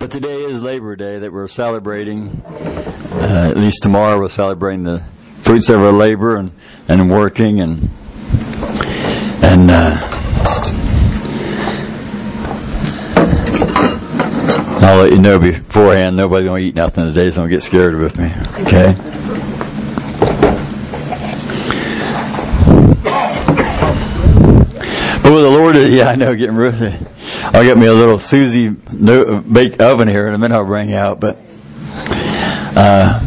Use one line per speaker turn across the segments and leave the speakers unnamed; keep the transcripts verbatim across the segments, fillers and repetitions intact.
But today is Labor Day that we're celebrating. Uh, at least tomorrow we're celebrating the fruits of our labor and, and working and and uh, I'll let you know beforehand. Nobody's going to eat nothing today, so don't get scared with me. Okay. But with the Lord, yeah, I know, getting really. I'll get me a little Susie baked oven here in a minute. I'll bring out, but uh,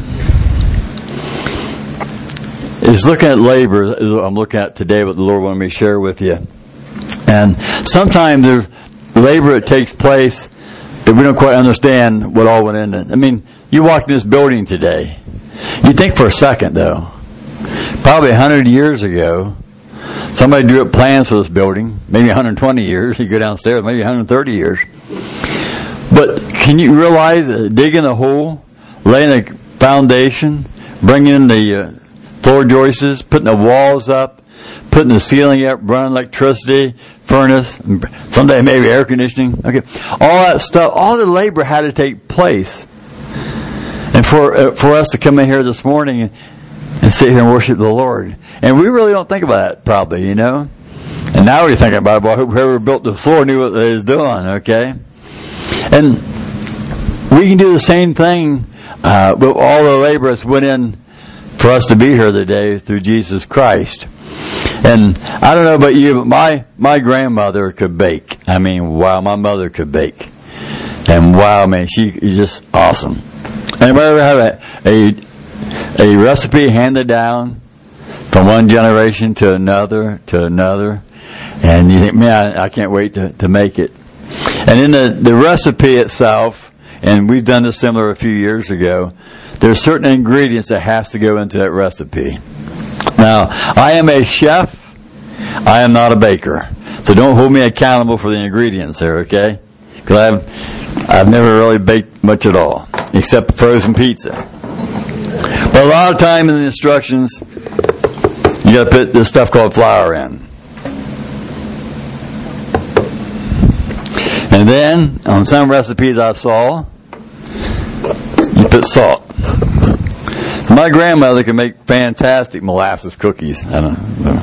it's looking at labor. I'm looking at today what the Lord wanted me to share with you. And sometimes there's labor that takes place that we don't quite understand what all went into it. I mean, you walk in this building today. You think for a second, though, probably a hundred years ago, somebody drew up plans for this building, maybe one hundred twenty years. You go downstairs, maybe one hundred thirty years. But can you realize that digging a hole, laying a foundation, bringing in the uh, floor joists, putting the walls up, putting the ceiling up, running electricity, furnace, someday maybe air conditioning. Okay, all that stuff, all the labor had to take place. And for uh, for us to come in here this morning and, and sit here and worship the Lord. And we really don't think about that, probably, you know. And now we're thinking about it, well, whoever built the floor knew what they was doing, okay? And we can do the same thing uh, with all the labor that's went in for us to be here today through Jesus Christ. And I don't know about you, but my, my grandmother could bake. I mean, wow, my mother could bake. And wow, man, she is just awesome. Anybody ever have a, a A recipe handed down from one generation to another to another, and you think, man, I can't wait to, to make it. And in the, the recipe itself, and we've done this similar a few years ago, there's certain ingredients that has to go into that recipe. Now, I am a chef. I am not a baker. So don't hold me accountable for the ingredients there, okay? Because I've, I've never really baked much at all, except frozen pizza. But a lot of time in the instructions, you got to put this stuff called flour in. And then, on some recipes I saw, you put salt. My grandmother could make fantastic molasses cookies. I don't know.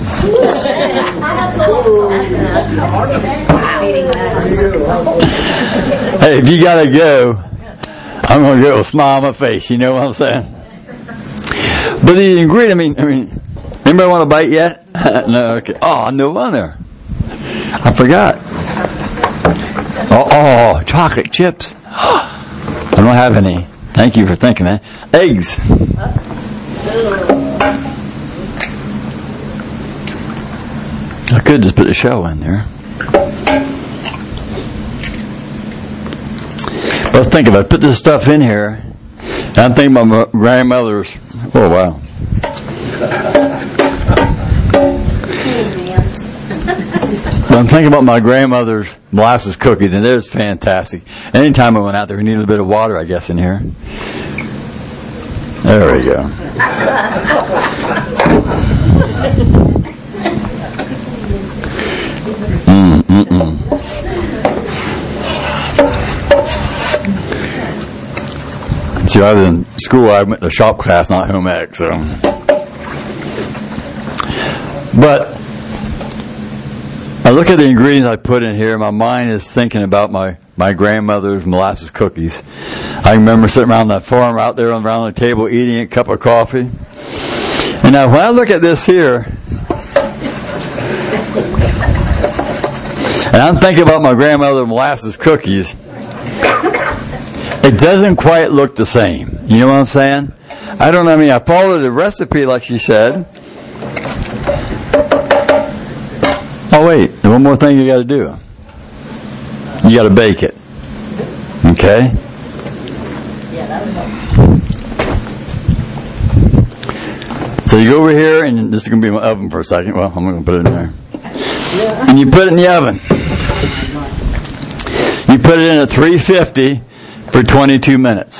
Hey, if you got to go, I'm going to go with a smile on my face. You know what I'm saying? But the ingredient, I mean, I mean, anybody want to bite yet? No, okay. Oh, no wonder. I forgot. Oh, oh, chocolate chips. I don't have any. Thank you for thinking that. Eggs. I could just put a shell in there. But think about it. Put this stuff in here. I'm thinking about my grandmother's. Oh, wow. But I'm thinking about my grandmother's molasses cookies, and they're fantastic. Anytime I went out there, we needed a bit of water, I guess, in here. There we go. Mm, mm, mm. See, I was in school, I went to shop class, not home ec, so. But I look at the ingredients I put in here, my mind is thinking about my, my grandmother's molasses cookies. I remember sitting around that farm out there around the table eating a cup of coffee. And now when I look at this here, and I'm thinking about my grandmother's molasses cookies, it doesn't quite look the same. You know what I'm saying? I don't know. I mean, I followed the recipe like she said. Oh, wait. There's one more thing you got to do. You got to bake it. Okay? So you go over here, and this is going to be my oven for a second. Well, I'm going to put it in there. And you put it in the oven. You put it in at three fifty for twenty-two minutes.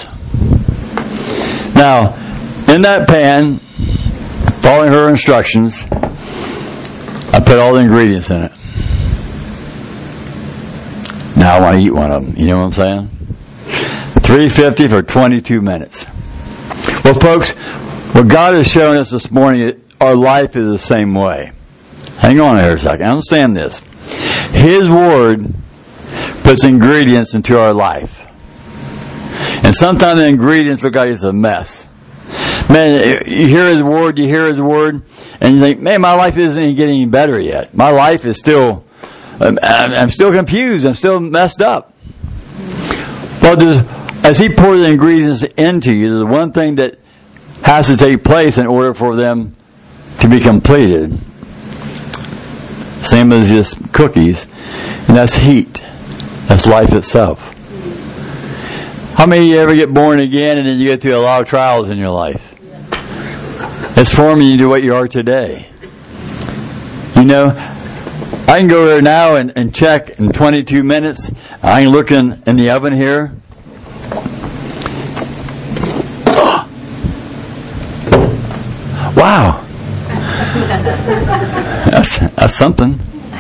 Now, in that pan, following her instructions, I put all the ingredients in it. Now I want to eat one of them. You know what I'm saying? three fifty for twenty-two minutes. Well, folks, what God has shown us this morning, our life is the same way. Hang on here a second. Understand this. His Word puts ingredients into our life. And sometimes the ingredients look like it's a mess. Man, you hear His Word, you hear His Word, and you think, man, my life isn't getting any better yet. My life is still, I'm, I'm still confused. I'm still messed up. Well, there's, as He pours the ingredients into you, there's one thing that has to take place in order for them to be completed. Same as just cookies, and that's heat. That's life itself. How many of you ever get born again and then you get through a lot of trials in your life? It's forming you to what you are today. You know, I can go there now and, and check in twenty-two minutes. I can look in, in the oven here. Wow. That's, that's something.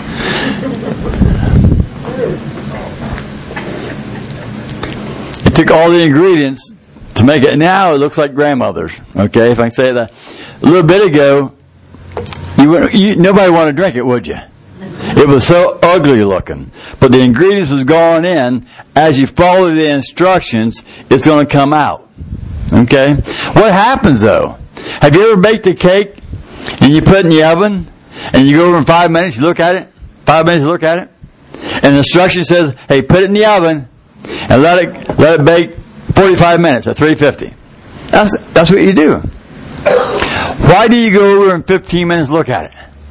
It took all the ingredients to make it. Now it looks like grandmother's. Okay, if I can say that. A little bit ago, you, wouldn't, you nobody wanted to drink it, would you? It was so ugly looking. But the ingredients was going in. As you follow the instructions, it's going to come out. Okay? What happens though? Have you ever baked a cake and you put it in the oven and you go over in five minutes, you look at it, five minutes you look at it, and the instruction says, hey, put it in the oven and let it let it bake forty-five minutes at three fifty. That's that's what you do. Why do you go over in fifteen minutes look at it?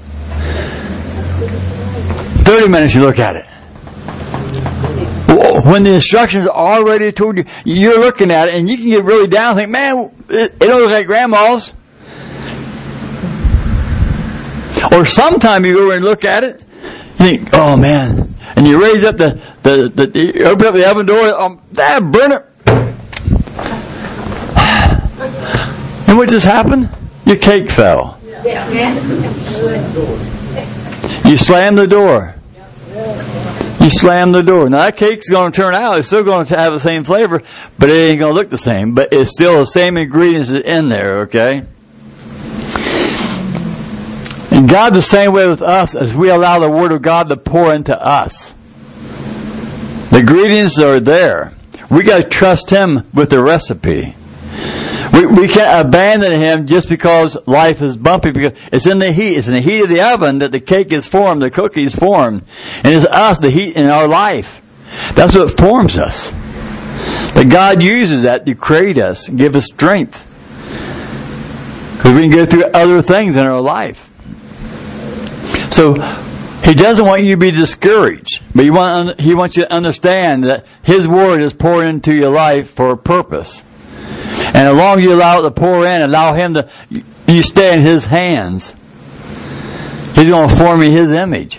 thirty minutes you look at it. When the instructions are already told you, you're looking at it and you can get really down and think, man, it, it don't look like grandma's. Or sometime you go over and look at it, you think, oh man, and you raise up the, the, the you open up the oven door, um, that burn it. And what just happened? Your cake fell. You slammed the door. You slam the door. Now that cake's going to turn out. It's still going to have the same flavor, but it ain't going to look the same. But it's still the same ingredients in there, okay? And God the same way with us as we allow the Word of God to pour into us. The ingredients are there. We got to trust Him with the recipe. We, we can't abandon Him just because life is bumpy, because it's in the heat. It's in the heat of the oven that the cake is formed, the cookie is formed. And it's us, the heat in our life. That's what forms us. That God uses that to create us and give us strength. Because we can go through other things in our life. So, He doesn't want you to be discouraged. But he, want, he wants you to understand that His Word is poured into your life for a purpose. And as long as you allow it to pour in, allow Him to, you stay in His hands, He's going to form you His image.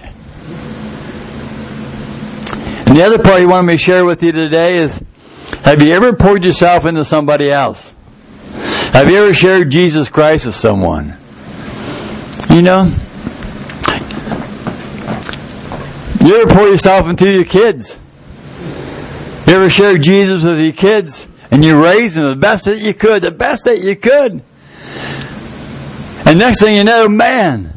And the other part He wanted me to share with you today is, have you ever poured yourself into somebody else? Have you ever shared Jesus Christ with someone? You know? You ever pour yourself into your kids? You ever share Jesus with your kids? And you raised them the best that you could, the best that you could. And next thing you know, man,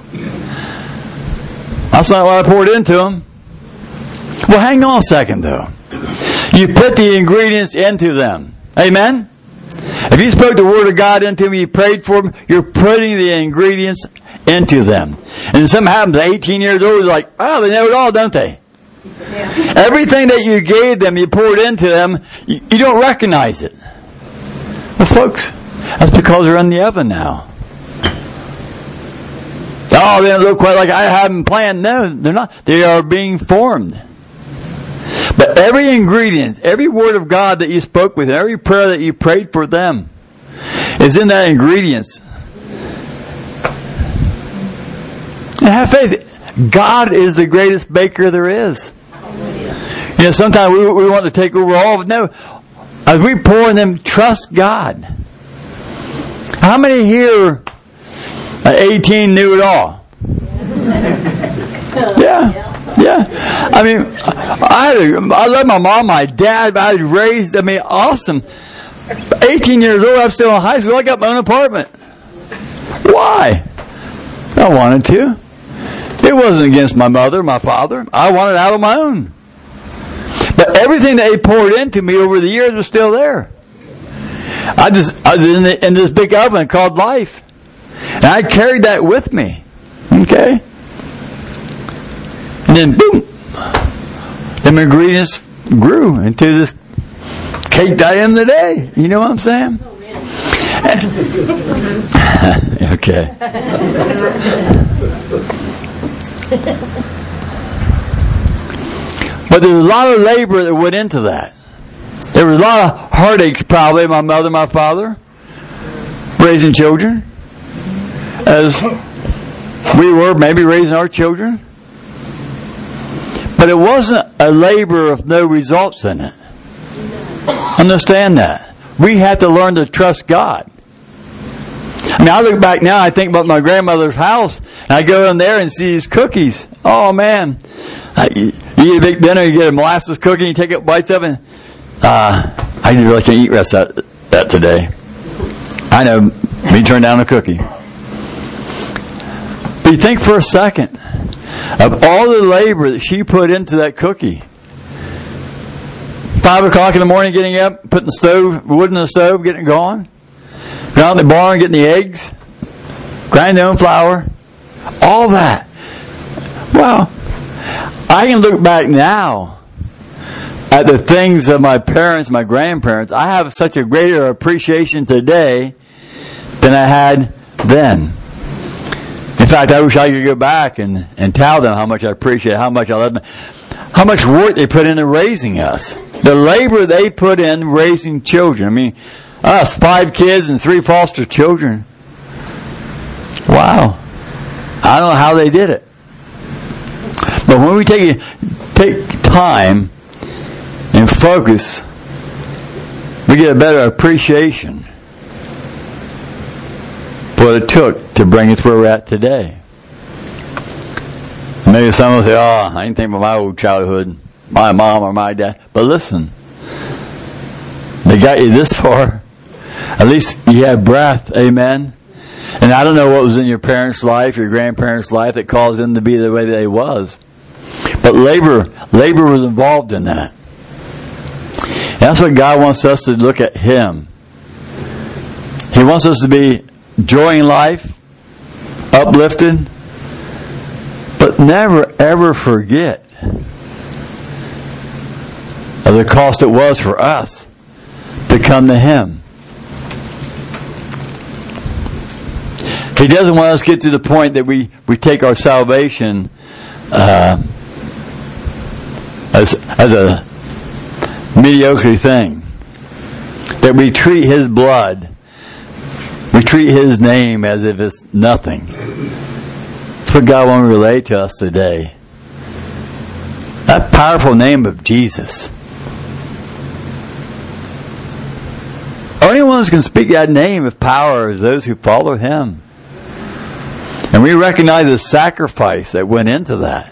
that's not what I poured into them. Well, hang on a second, though. You put the ingredients into them. Amen? If you spoke the Word of God into them, you prayed for them, you're putting the ingredients into them. And something happens at eighteen years old, it's like, oh, they know it all, don't they? Yeah. Everything that you gave them, you poured into them, you, you don't recognize it. Well, folks, that's because they're in the oven now. Oh, they don't look quite like I had them planned. No, they're not. They are being formed. But every ingredient, every word of God that you spoke with, every prayer that you prayed for them, is in that ingredients. And have faith. God is the greatest baker there is. You know, sometimes we, we want to take over all of it. No. As we pour in them, trust God. How many here at eighteen knew it all? Yeah. Yeah. I mean, I had a, I love my mom, my dad. I was raised, I mean, awesome. eighteen years old, I'm still in high school. I got my own apartment. Why? I wanted to. It wasn't against my mother, my father. I wanted out on my own. But everything that they poured into me over the years was still there. I just I was in, the, in this big oven called life. And I carried that with me. Okay? And then, boom, the ingredients grew into this cake that I am today. You know what I'm saying? Okay. But there was a lot of labor that went into that. There was a lot of heartaches probably, my mother, my father, raising children, as we were maybe raising our children. But it wasn't a labor of no results in it. Understand that. We have to learn to trust God. I mean, I look back now, I think about my grandmother's house, and I go in there and see these cookies. Oh, man. I, you eat a big dinner, you get a molasses cookie, you take up bites of it. Uh, I really can't eat rest of that, that today. I know, me turn down a cookie. But you think for a second of all the labor that she put into that cookie. Five o'clock in the morning, getting up, putting the stove, wood in the stove, getting it going. Going out in the barn, getting the eggs, grinding their own flour, all that. Wow. I can look back now at the things of my parents, my grandparents. I have such a greater appreciation today than I had then. In fact, I wish I could go back and, and tell them how much I appreciate, how much I love them, how much work they put into raising us. The labor they put in raising children. I mean, us, five kids and three foster children. Wow. I don't know how they did it. But when we take take time and focus, we get a better appreciation for what it took to bring us where we're at today. Maybe someone will say, oh, I didn't think about my old childhood, my mom or my dad. But listen, they got you this far. At least you have breath, amen? And I don't know what was in your parents' life, your grandparents' life that caused them to be the way they was. But labor, labor was involved in that. And that's what God wants us to look at Him. He wants us to be enjoying life, uplifted, but never ever forget of the cost it was for us to come to Him. He doesn't want us to get to the point that we, we take our salvation uh, as as a mediocre thing. That we treat His blood, we treat His name as if it's nothing. That's what God wants to relay to us today. That powerful name of Jesus. Only ones who can speak that name with power is those who follow Him. And we recognize the sacrifice that went into that.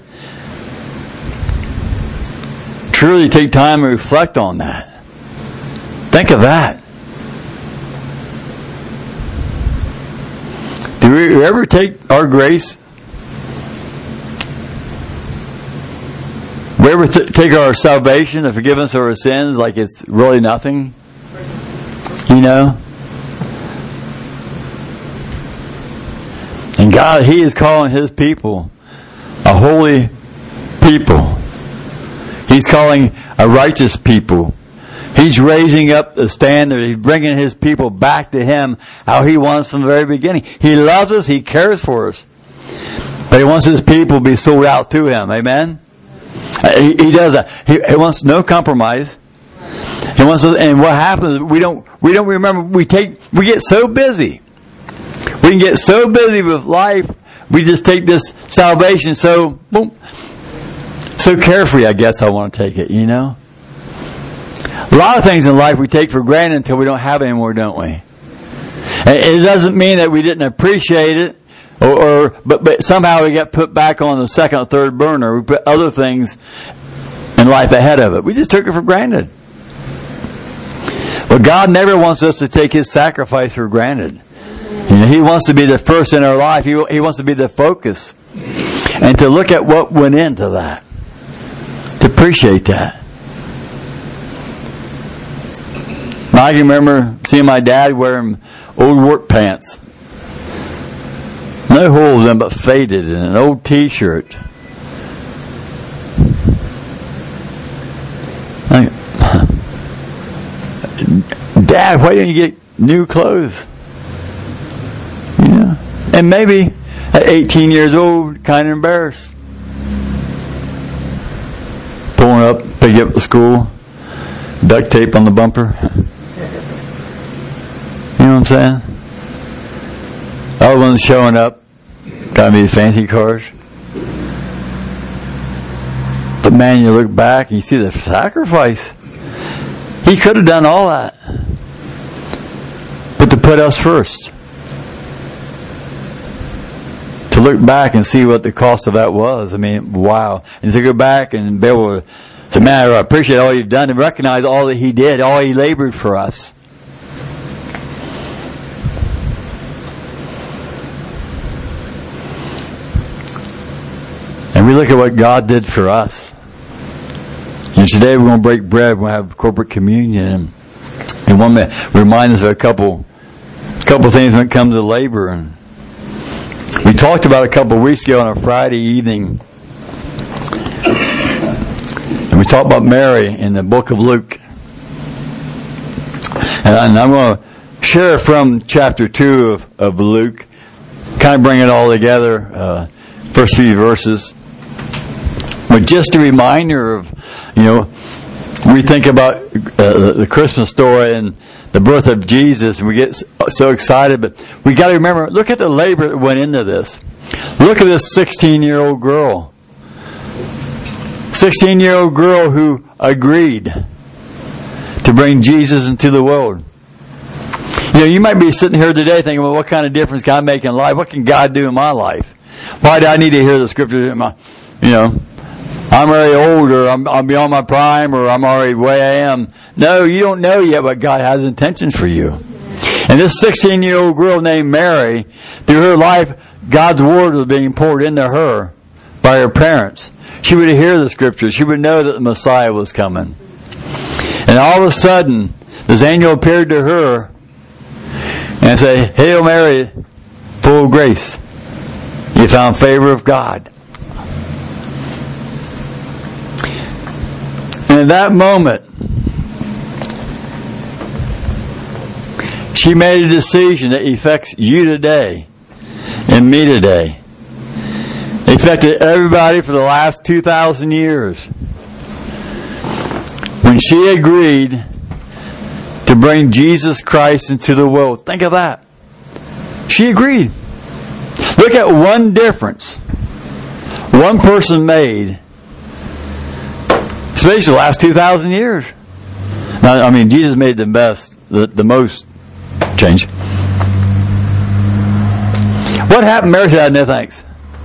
Truly take time and reflect on that. Think of that. Do we ever take our grace? We ever th- take our salvation, the forgiveness of our sins, like it's really nothing? You know? And God, He is calling His people a holy people. He's calling a righteous people. He's raising up the standard. He's bringing His people back to Him how He wants from the very beginning. He loves us. He cares for us. But He wants His people to be sold out to Him. Amen? He, he does that. He, he wants no compromise. He wants us, and what happens, we don't, we don't remember, we take, we get so busy. We can get so busy with life, we just take this salvation so, boom, so carefree, I guess I want to take it, you know? A lot of things in life we take for granted until we don't have it anymore, don't we? It doesn't mean that we didn't appreciate it Or, or but, but somehow we got put back on the second or third burner. We put other things in life ahead of it. We just took it for granted. Well, God never wants us to take His sacrifice for granted. You know, He wants to be the first in our life. He, he wants to be the focus. And to look at what went into that. To appreciate that. I can remember seeing my dad wearing old work pants. No holes in them, but faded, and an old T-shirt. Like, Dad, why didn't you get new clothes? You know, and maybe at eighteen years old, kind of embarrassed. Pulling up, pick you up to school, duct tape on the bumper. You know what I'm saying? Other ones showing up, got me these fancy cars. But man, you look back and you see the sacrifice. He could have done all that. But to put us first. To look back and see what the cost of that was. I mean, wow. And to go back and be able to say, man, I appreciate all you've done and recognize all that He did, all He labored for us. And we look at what God did for us. And today we're going to break bread. We're going to have corporate communion. And one minute, remind us of a couple, a couple things when it comes to labor. And we talked about a couple of weeks ago on a Friday evening. And we talked about Mary in the book of Luke. And I'm going to share from chapter two of, of Luke. Kind of bring it all together. Uh, first few verses. But just a reminder of, you know, we think about uh, the Christmas story and the birth of Jesus, and we get so excited, but we got to remember, look at the labor that went into this. Look at this sixteen-year-old girl. sixteen-year-old girl who agreed to bring Jesus into the world. You know, you might be sitting here today thinking, well, what kind of difference can I make in life? What can God do in my life? Why do I need to hear the scripture in my, you know, I'm already old, or I'm, I'm beyond my prime, or I'm already where I am. No, you don't know yet what God has intentions for you. And this sixteen-year-old girl named Mary, through her life, God's word was being poured into her by her parents. She would hear the scriptures. She would know that the Messiah was coming. And all of a sudden, this angel appeared to her and said, Hail Mary, full of grace. You found favor of God. And in that moment, she made a decision that affects you today and me today. It affected everybody for the last two thousand years. When she agreed to bring Jesus Christ into the world. Think of that. She agreed. Look at one difference one person made, especially the last two thousand years. Now, I mean, Jesus made the best, the, the most change. What happened? Mary said, no thanks.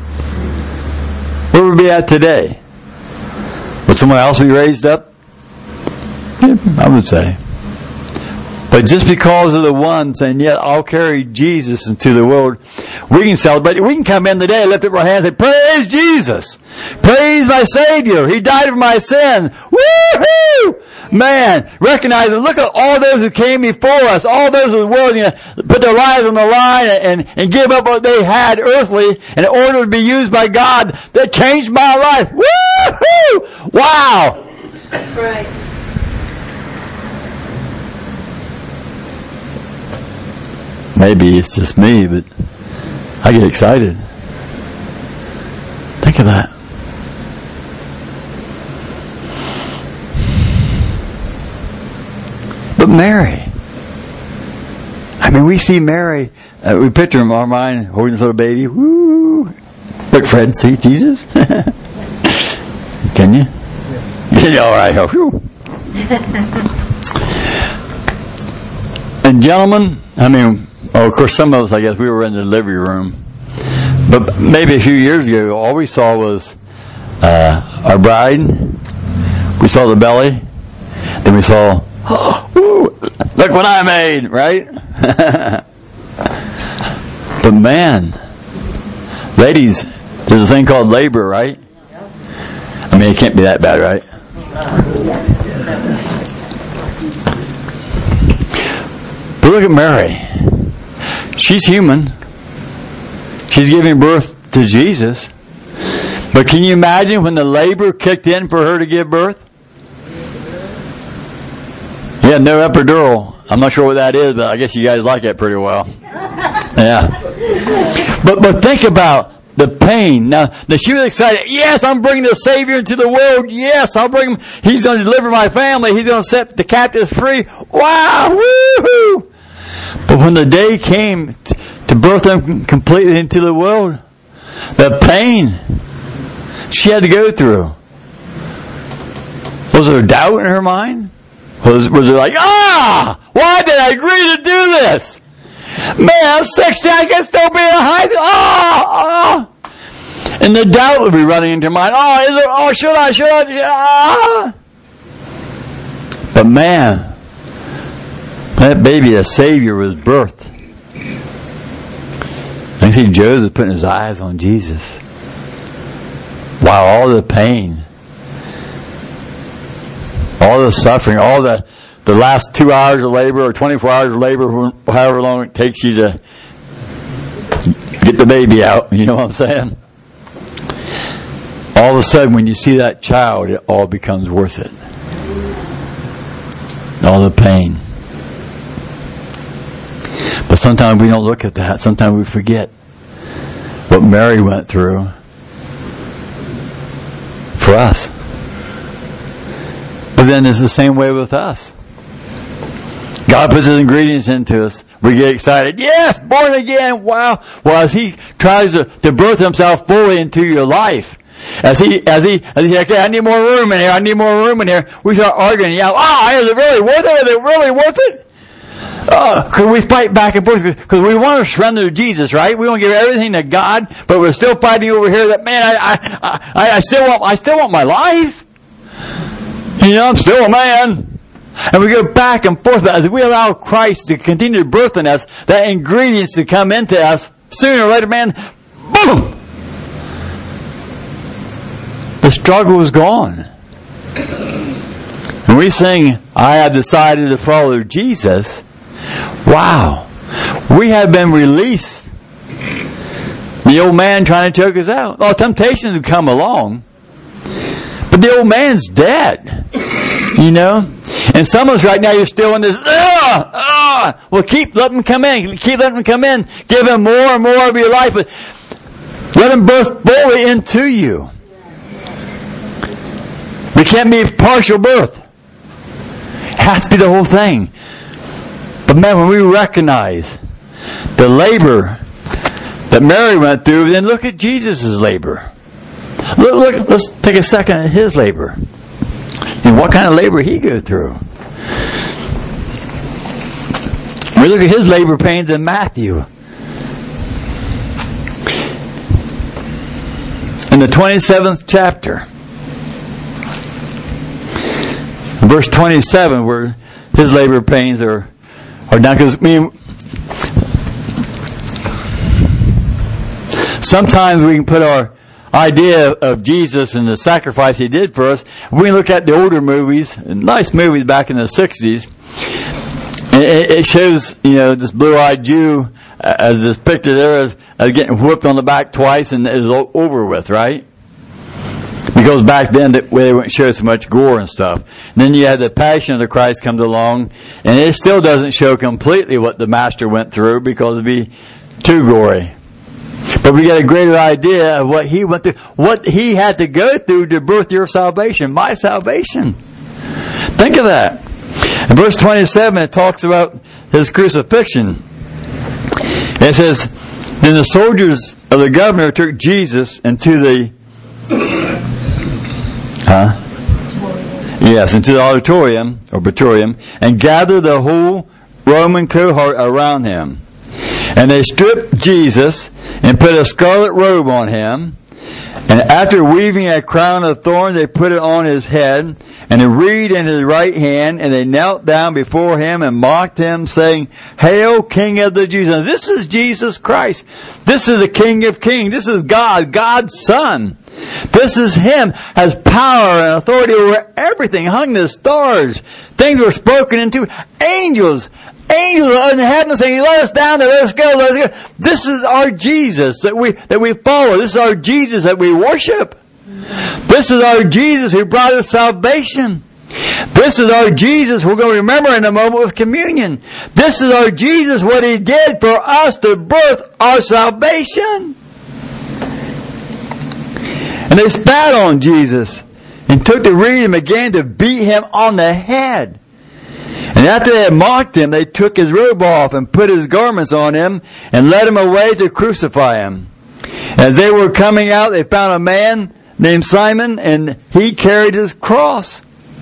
Where would we be at today? Would someone else be raised up? Yeah, I would say. But just because of the one saying, yeah, I'll carry Jesus into the world, we can celebrate. We can come in today, lift up our hands and say, praise Jesus. Praise my Savior. He died for my sins. Woo-hoo! Man, recognize and look at all those who came before us, all those who were, you know, put their lives on the line and, and give up what they had earthly in order to be used by God. That changed my life. Woo-hoo! Wow.
That's right.
Maybe it's just me, but I get excited. Think of that. But Mary, I mean, we see Mary, uh, we picture in our mind holding this little baby. Woo! Look, Fred, see Jesus? Can you? Yeah, all right. Whew. And gentlemen, I mean, oh, of course, some of us, I guess, we were in the living room. But maybe a few years ago, all we saw was uh, our bride. We saw the belly. Then we saw, oh, woo, look what I made, right? But man, ladies, there's a thing called labor, right? I mean, it can't be that bad, right? But look at Mary. She's human. She's giving birth to Jesus. But can you imagine when the labor kicked in for her to give birth? Yeah, no epidural. I'm not sure what that is, but I guess you guys like that pretty well. Yeah. But but think about the pain. Now, now she was excited. Yes, I'm bringing the Savior into the world. Yes, I'll bring him. He's going to deliver my family. He's going to set the captives free. Wow, woohoo! But when the day came t- to birth them completely into the world, the pain she had to go through. Was there doubt in her mind? Was was it like, ah, why did I agree to do this? Man, I'm sixteen, I can still be in high school. Ah, ah. And the doubt would be running into mind. Oh, is it, oh, should I, should I, should I? Ah. But man, that baby, a Savior, was birthed. I see Joseph putting his eyes on Jesus. Wow, all the pain, all the suffering, all the the last two hours of labor or twenty-four hours of labor, however long it takes you to get the baby out. You know what I'm saying? All of a sudden, when you see that child, it all becomes worth it. All the pain. But sometimes we don't look at that. Sometimes we forget what Mary went through for us. But then it's the same way with us. God puts His ingredients into us. We get excited. Yes, born again. Wow. Well, as He tries to, to birth Himself fully into your life, as He, as He, as He, okay, I need more room in here. I need more room in here. We start arguing. Yeah, ah, is it really worth it? Is it really worth it? Oh, because we fight back and forth because we want to surrender to Jesus, right? We want to give everything to God, but we're still fighting over here. That man, I, I, I, I still want, I still want my life. You know, I'm still a man. And we go back and forth. But as we allow Christ to continue to birth in us, that ingredients to come into us, sooner or later, man, boom! The struggle is gone. When we sing, I have decided to follow Jesus, wow, we have been released. The old man trying to choke us out. Well, temptations have come along. But the old man's dead. You know? And some of us right now, you're still in this, ah, ah. Well, keep letting them come in. Keep letting them come in. Give them more and more of your life. But let them birth fully into you. We can't be partial birth. It has to be the whole thing. But man, when we recognize the labor that Mary went through, then look at Jesus' labor. Look, look, let's take a second at His labor. And what kind of labor He go through. We look at His labor pains in Matthew. In the twenty-seventh chapter. Verse twenty-seven, where His labor pains are, are down. Because, I mean, sometimes we can put our idea of Jesus and the sacrifice He did for us. We look at the older movies, nice movies back in the sixties, and it shows, you know, this blue-eyed Jew as depicted there as, as getting whooped on the back twice and is over with, right? Because back then they wouldn't show so much gore and stuff. And then you had the Passion of the Christ comes along, and it still doesn't show completely what the Master went through because it'd be too gory. But we get a greater idea of what He went through, what He had to go through to birth your salvation, my salvation. Think of that. In verse twenty-seven, it talks about His crucifixion. It says, then the soldiers of the governor took Jesus into the, huh? Yes, into the auditorium, or praetorium, and gathered the whole Roman cohort around Him. And they stripped Jesus and put a scarlet robe on him. And after weaving a crown of thorns, they put it on his head, and a reed in his right hand, and they knelt down before him and mocked him, saying, Hail, King of the Jews. And this is Jesus Christ. This is the King of Kings. This is God, God's Son. This is Him, has power and authority over everything, hung the stars. Things were spoken into. Angels, angels in heaven saying, let us down there, let us go, let us go. This is our Jesus that we, that we follow. This is our Jesus that we worship. This is our Jesus who brought us salvation. This is our Jesus we're going to remember in a moment with communion. This is our Jesus, what He did for us to birth our salvation. And they spat on Jesus and took the reed and began to beat Him on the head. And after they had mocked Him, they took His robe off and put His garments on Him and led Him away to crucify Him. As they were coming out, they found a man named Simon, and he carried his cross.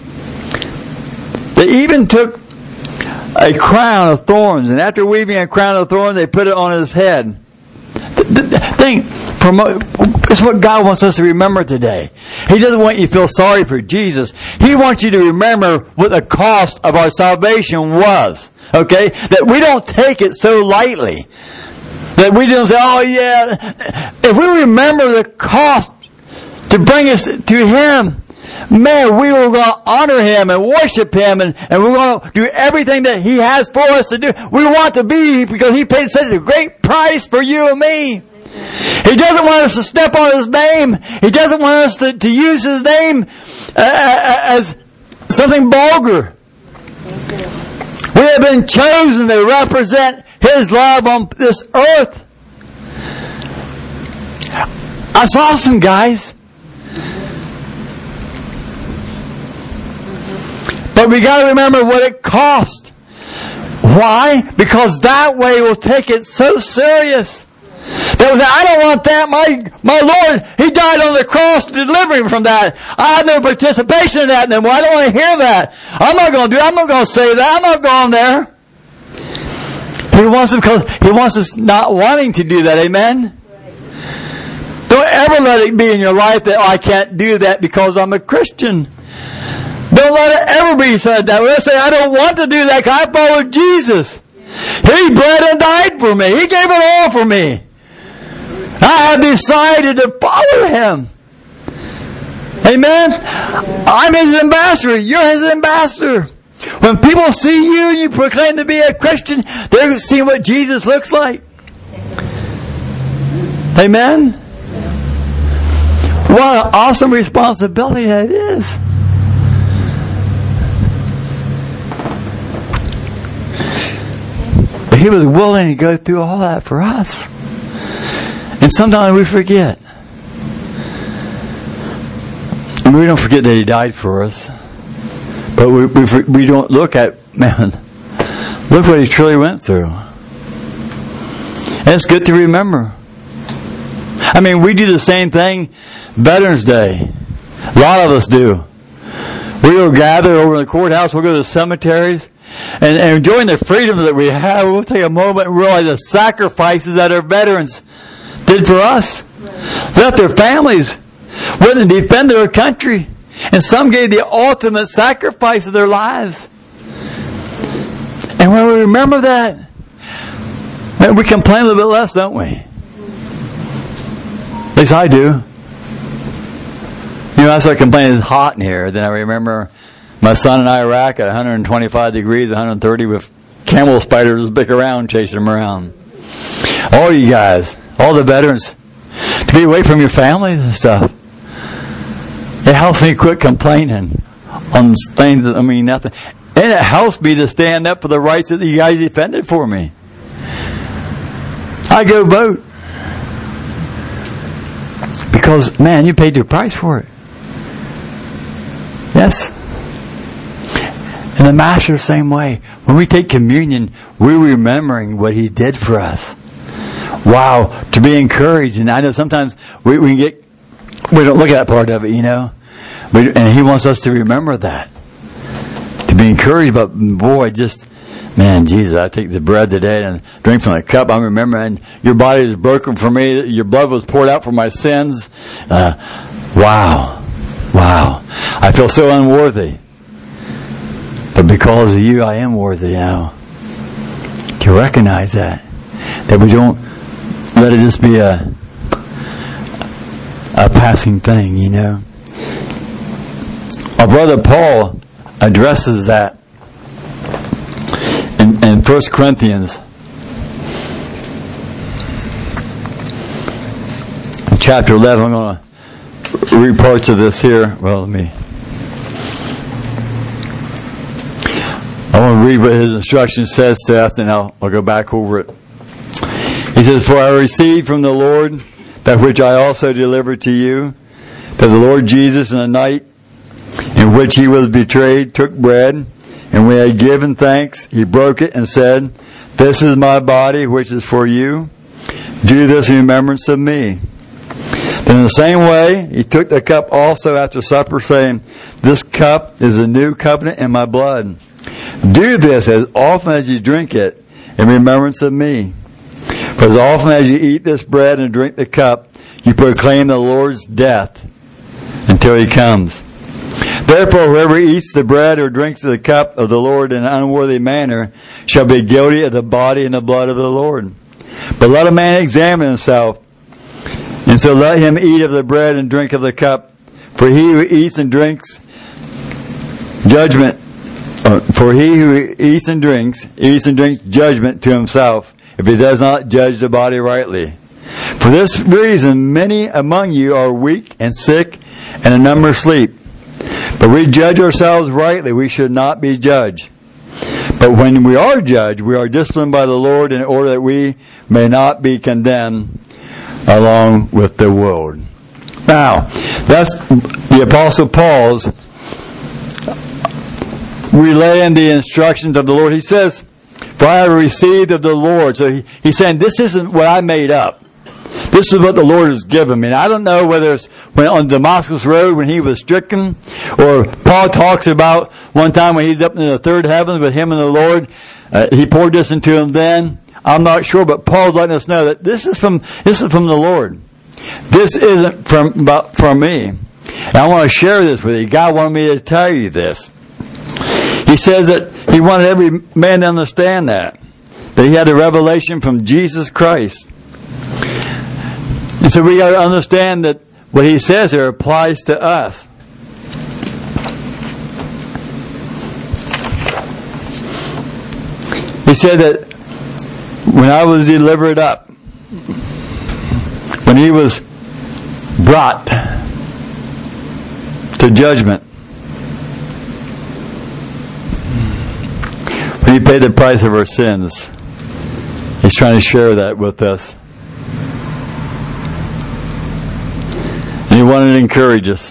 They even took a crown of thorns, and after weaving a crown of thorns, they put it on His head. Think, it's what God wants us to remember today. He doesn't want you to feel sorry for Jesus. He wants you to remember what the cost of our salvation was. Okay? That we don't take it so lightly. That we don't say, oh yeah. If we remember the cost to bring us to Him, man, we are going to honor Him and worship Him, and, and we're going to do everything that He has for us to do. We want to be, because He paid such a great price for you and me. He doesn't want us to step on His name. He doesn't want us to, to use His name uh, as something vulgar. We have been chosen to represent His love on this earth. That's awesome, guys. But we got to remember what it cost. Why? Because that way we'll take it so serious. That was, I don't want that. My my Lord, He died on the cross to deliver me from that. I have no participation in that anymore. I don't want to hear that. I'm not going to do it. I'm not going to say that. I'm not going there. He wants us because He wants us not wanting to do that. Amen? Don't ever let it be in your life that, oh, I can't do that because I'm a Christian. Don't let it ever be said that way. Let's say, I don't want to do that because I follow Jesus. He bled and died for me. He gave it all for me. I have decided to follow Him. Amen? I'm His ambassador. You're His ambassador. When people see you and you proclaim to be a Christian, they're seeing what Jesus looks like. Amen? What an awesome responsibility that is. But He was willing to go through all that for us. And sometimes we forget. And we don't forget that He died for us. But we, we we don't look at, man, look what He truly went through. And it's good to remember. I mean, we do the same thing Veterans Day. A lot of us do. We will gather over in the courthouse. We'll go to the cemeteries. And, and enjoying the freedom that we have, we'll take a moment and realize the sacrifices that our veterans did for us. Left their families, went and defended their country. And some gave the ultimate sacrifice of their lives. And when we remember that, man, we complain a little bit less, don't we? At least I do. You know, I start complaining it's hot in here. Then I remember my son in Iraq at one hundred twenty-five degrees, one hundred thirty with camel spiders big around, chasing them around. All you guys, all the veterans, to be away from your families and stuff. It helps me quit complaining on things that, I mean, nothing. And it helps me to stand up for the rights that you guys defended for me. I go vote. Because, man, you paid your price for it. Yes. And the Master the same way. When we take communion, we're remembering what He did for us. Wow, to be encouraged. And I know sometimes we, we get, we don't look at that part of it, you know. We, and He wants us to remember that. To be encouraged, but boy, just Man, Jesus, I take the bread today and drink from the cup. I'm remembering your body is broken for me. Your blood was poured out for my sins. Uh, wow. Wow. I feel so unworthy. But because of you, I am worthy now. To recognize that. That we don't let it just be a, a passing thing, you know. Our brother Paul addresses that in, in First Corinthians chapter eleven. I'm going to read parts of this here. Well, let me. I want to read what his instruction says to us, and I'll, I'll go back over it. He says, "For I received from the Lord that which I also delivered to you, that the Lord Jesus in the night in which he was betrayed took bread, and when he had given thanks, he broke it and said, 'This is my body which is for you. Do this in remembrance of me.' Then in the same way, he took the cup also after supper, saying, 'This cup is the new covenant in my blood. Do this as often as you drink it in remembrance of me. For as often as you eat this bread and drink the cup, you proclaim the Lord's death until he comes. Therefore, whoever eats the bread or drinks the cup of the Lord in an unworthy manner shall be guilty of the body and the blood of the Lord. But let a man examine himself, and so let him eat of the bread and drink of the cup. For he who eats and drinks judgment, uh, for he who eats and drinks, eats and drinks judgment to himself, if he does not judge the body rightly. For this reason, many among you are weak and sick, and a number sleep. But we judge ourselves rightly. We should not be judged. But when we are judged, we are disciplined by the Lord in order that we may not be condemned along with the world." Now, that's the Apostle Paul's relaying the instructions of the Lord. He says, "For I have received of the Lord." So he, he's saying, this isn't what I made up. This is what the Lord has given me. And I don't know whether it's when on Damascus Road when he was stricken, or Paul talks about one time when he's up in the third heaven with him and the Lord. Uh, he poured this into him then. I'm not sure, but Paul's letting us know that this is from this is from the Lord. This isn't from about, from me. And I want to share this with you. God wanted me to tell you this. He says that he wanted every man to understand that. That he had a revelation from Jesus Christ. And so we got to understand that what he says there applies to us. He said that when I was delivered up, when he was brought to judgment, when he paid the price of our sins, he's trying to share that with us. And he wanted to encourage us.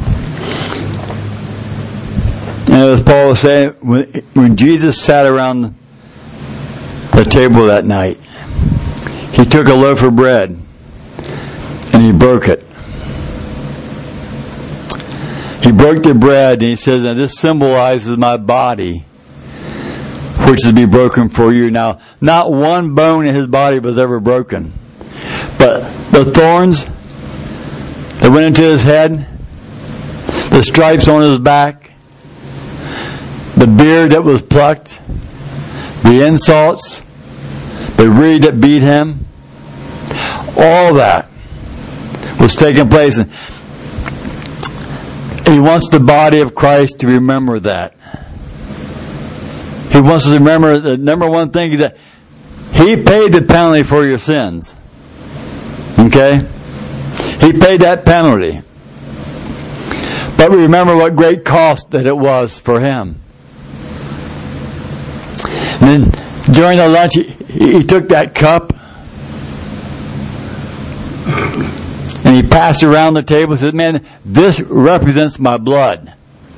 And as Paul was saying, when, when Jesus sat around the table that night, he took a loaf of bread and he broke it. He broke the bread and he says, "And this symbolizes my body, which is to be broken for you." Now, not one bone in his body was ever broken. But the thorns that went into his head, the stripes on his back, the beard that was plucked, the insults, the reed that beat him, all that was taking place. And he wants the body of Christ to remember that. He wants us to remember the number one thing is that he paid the penalty for your sins. Okay? He paid that penalty. But we remember what great cost that it was for him. And then during the lunch, he, he took that cup and he passed around the table and said, "Man, this represents my blood.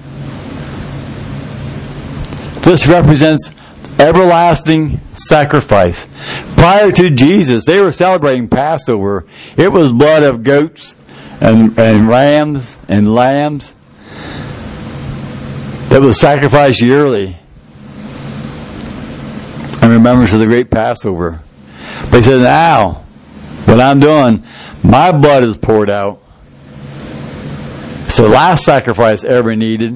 This represents everlasting sacrifice." Prior to Jesus, they were celebrating Passover. It was blood of goats and, and rams and lambs that was sacrificed yearly. remembrance of the great Passover. But he says, now, what I'm doing, my blood is poured out. So the last sacrifice ever needed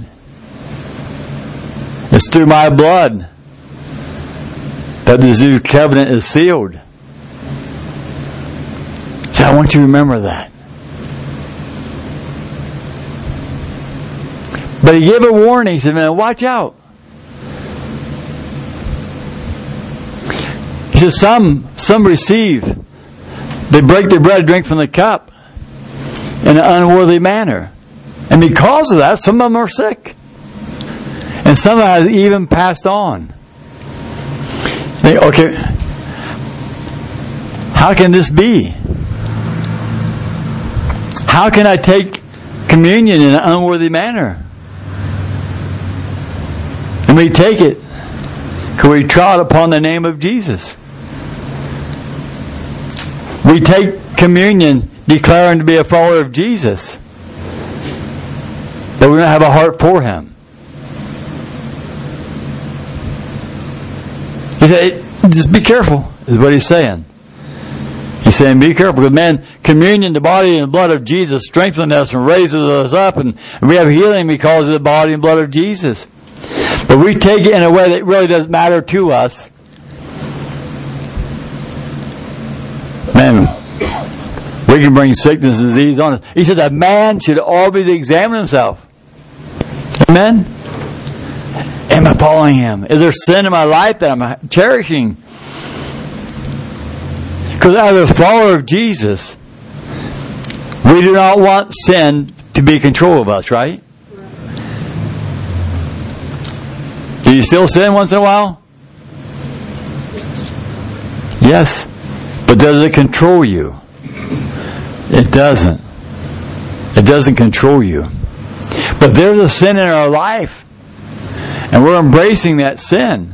is through my blood that the new covenant is sealed. So I want you to remember that. But he gave a warning. He said, man, watch out. He says, some, some receive. They break their bread, drink from the cup in an unworthy manner. And because of that, some of them are sick. And some have even passed on. They, okay, how can this be? How can I take communion in an unworthy manner? And we take it because we trod upon the name of Jesus. We take communion declaring to be a follower of Jesus. But we don't have a heart for Him. He said, just be careful, is what he's saying. He's saying, be careful, because man, communion, the body and the blood of Jesus, strengthens us and raises us up, and we have healing because of the body and blood of Jesus. But we take it in a way that really doesn't matter to us. Man, we can bring sickness and disease on us. He said that man should always examine himself. Amen? Am I following Him? Is there sin in my life that I'm cherishing? Because as a follower of Jesus, we do not want sin to be in control of us, right? Do you still sin once in a while? Yes. But does it control you? It doesn't. It doesn't control you. But there's a sin in our life, and we're embracing that sin.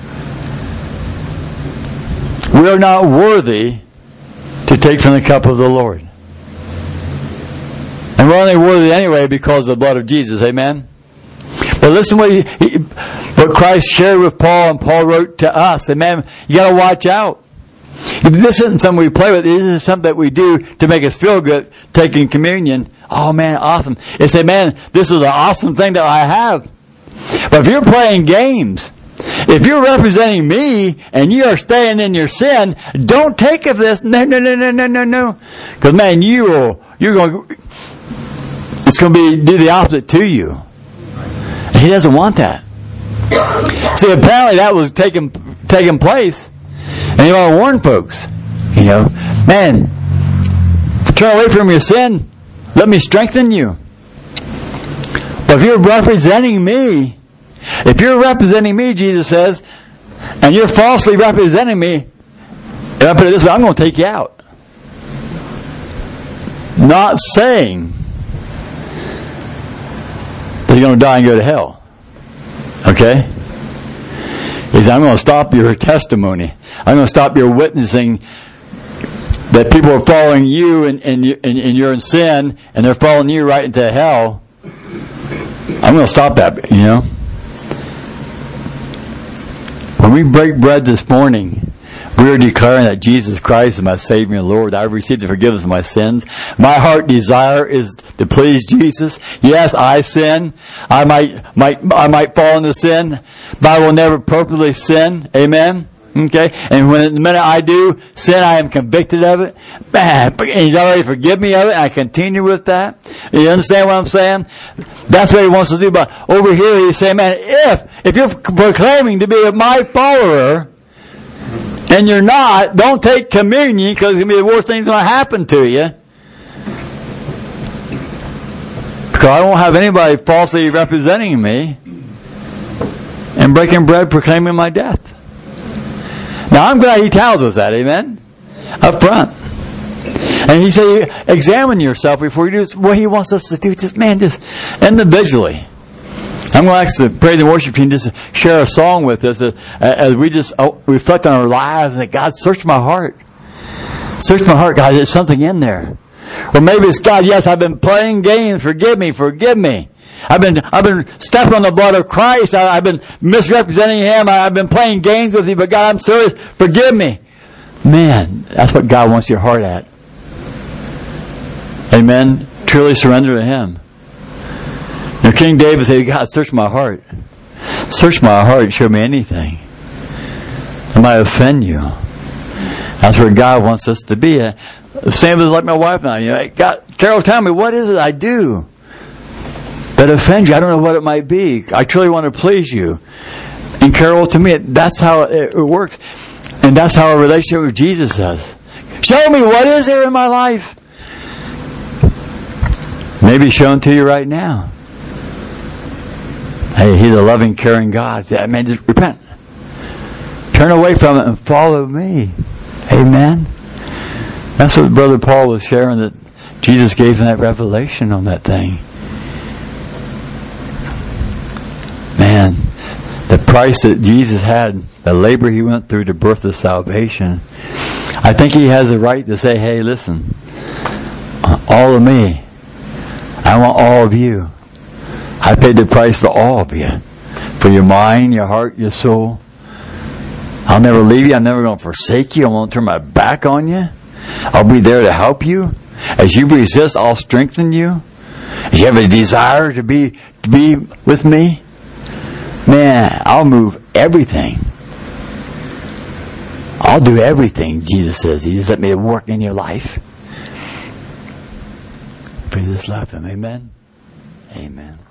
We are not worthy to take from the cup of the Lord. And we're only worthy anyway because of the blood of Jesus. Amen? But listen what, he, he, what Christ shared with Paul, and Paul wrote to us. Amen? You got to watch out. This isn't something we play with. This isn't something that we do to make us feel good, taking communion. Oh man, awesome. It's a man, this is an awesome thing that I have. But if you're playing games, if you're representing me and you are staying in your sin, don't take of this. No, no, no, no, no, no, no. Because man, you will, you're going, it's going to be, do the opposite to you. And he doesn't want that. See, apparently that was taking, taking place. And you want to warn folks, you know, man, turn away from your sin. Let me strengthen you. But if you're representing me, if you're representing me, Jesus says, and you're falsely representing me, and I put it this way, I'm going to take you out. Not saying that you're going to die and go to hell. Okay? He said, I'm going to stop your testimony. I'm going to stop your witnessing that people are following you and, and, and, and you're in sin and they're following you right into hell. I'm going to stop that, you know. When we break bread this morning, we are declaring that Jesus Christ is my Savior and Lord. I've received the forgiveness of my sins. My heart desire is to please Jesus. Yes, I sin. I might, might, I might fall into sin, but I will never purposely sin. Amen. Okay? And when the minute I do sin, I am convicted of it. Man, He's already forgiven me of it, and I continue with that. You understand what I'm saying? That's what He wants to do. But over here, He's saying, man, if, if you're proclaiming to be my follower, and you're not, don't take communion because it's going to be the worst thing's going to happen to you. Because I won't have anybody falsely representing me and breaking bread proclaiming my death. Now I'm glad He tells us that, amen? Up front. And He said, examine yourself before you do what He wants us to do. Just, man, just individually. I'm going to ask the praise and worship team just to share a song with us uh, as we just uh, reflect on our lives and say, God, search my heart. Search my heart, God. There's something in there. Or maybe it's, God, yes, I've been playing games. Forgive me, forgive me. I've been, I've been stepping on the blood of Christ. I, I've been misrepresenting Him. I, I've been playing games with you, but God, I'm serious. Forgive me. Man, that's what God wants your heart at. Amen. Truly surrender to Him. Now, King David said, God, search my heart. Search my heart. Show me anything that might offend you. That's where God wants us to be. Same as like my wife and I. You know, God, Carol, tell me, what is it I do that offends you? I don't know what it might be. I truly want to please you. And Carol, to me, that's how it works. And that's how a relationship with Jesus is. Show me, what is there in my life? Maybe shown to you right now. Hey, He's a loving, caring God. I mean, just repent. Turn away from it and follow me. Amen. That's what Brother Paul was sharing, that Jesus gave him that revelation on that thing. Man, the price that Jesus had, the labor He went through to birth the salvation. I think He has the right to say, hey, listen, all of me, I want all of you. I paid the price for all of you. For your mind, your heart, your soul. I'll never leave you. I'm never going to forsake you. I won't turn my back on you. I'll be there to help you. As you resist, I'll strengthen you. As you have a desire to be to be with me, man, I'll move everything. I'll do everything, Jesus says. He just let me work in your life. If you just love Him. Amen. Amen.